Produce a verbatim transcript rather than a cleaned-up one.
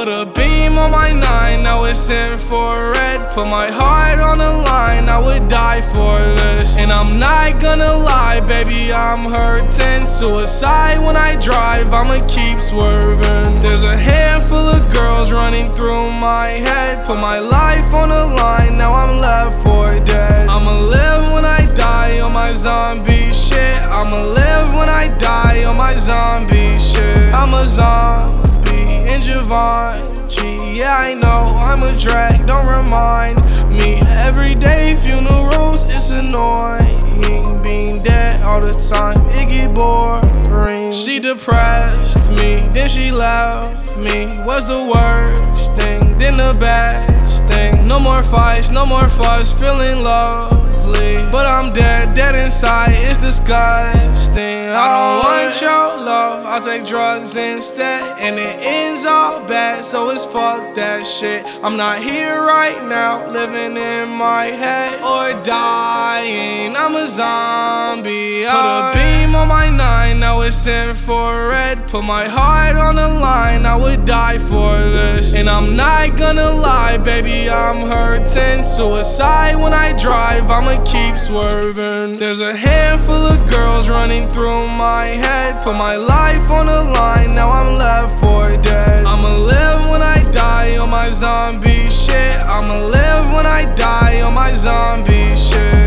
Put a beam on my nine, now it's infrared. Put my heart on the line, I would die for this. And I'm not gonna lie, baby, I'm hurting. Suicide when I drive, I'ma keep swerving. There's a handful of girls running through my head. Put my life on the line, now I'm left for dead. I'ma live when I die on my zombie shit. I'ma live when I die on my zombie shit. I'm a zombie in Givenchy. Yeah, I know I'm a drag, don't remind me. Everyday funerals, it's annoying. Being dead all the time, it get boring. She depressed me, then she left me. Was the worst thing, then the best thing. No more fights, no more fuss, feeling lovely. But I'm dead, dead inside, it's disgusting. I don't want your love, I'll take drugs instead. And it ends all bad, so it's fuck that shit. I'm not here right now, living in my head or dying, I'm a zombie. Put a beam on my nine, now it's infrared. Put my heart on the line, I would die for this. And I'm not gonna lie, baby, I'm hurting. Suicide when I drive, I'ma keep swerving. There's a handful of girls running through my head. Put my life on the line, now I'm left for dead. I'ma live when I die on my zombie shit. I'ma live when I die on my zombie shit.